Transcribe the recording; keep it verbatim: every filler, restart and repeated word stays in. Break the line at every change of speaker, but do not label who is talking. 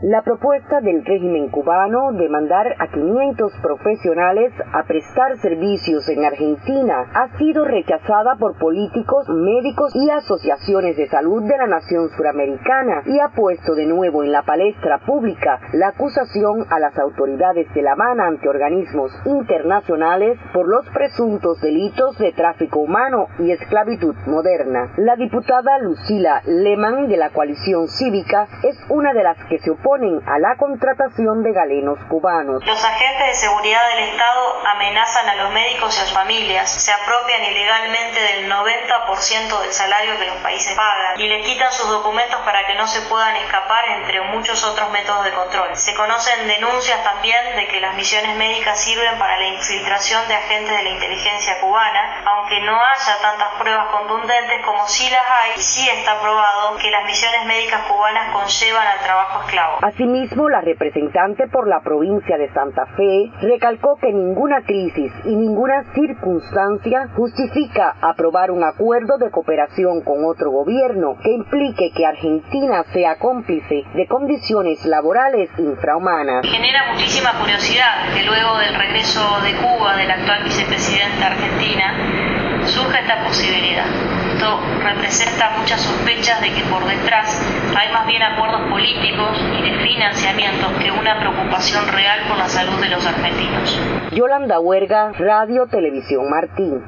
La propuesta del régimen cubano de mandar a quinientos profesionales a prestar servicios en Argentina ha sido rechazada por políticos, médicos y asociaciones de salud de la nación suramericana y ha puesto de nuevo en la palestra pública la acusación a las autoridades de La Habana ante organismos internacionales por los presuntos delitos de tráfico humano y esclavitud moderna. La diputada Lucila Lehmann de la coalición cívica es una de las que se opone a la contratación de galenos cubanos.
Los agentes de seguridad del Estado amenazan a los médicos y a sus familias, se apropian ilegalmente del noventa por ciento del salario que los países pagan y les quitan sus documentos para que no se puedan escapar, entre muchos otros métodos de control. Se conocen denuncias también de que las misiones médicas sirven para la infiltración de agentes de la inteligencia cubana, aunque no haya tantas pruebas contundentes como sí las hay, y sí está probado que las misiones médicas cubanas conllevan al trabajo esclavo.
Asimismo, la representante por la provincia de Santa Fe recalcó que ninguna crisis y ninguna circunstancia justifica aprobar un acuerdo de cooperación con otro gobierno que implique que Argentina sea cómplice de condiciones laborales infrahumanas.
Genera muchísima curiosidad que luego del regreso de Cuba del actual vicepresidente argentina surja esta posibilidad. Esto representa muchas sospechas de que por detrás hay más bien acuerdos políticos y de financiamiento que una preocupación real por la salud de los argentinos.
Yolanda Huerga, Radio Televisión Martín.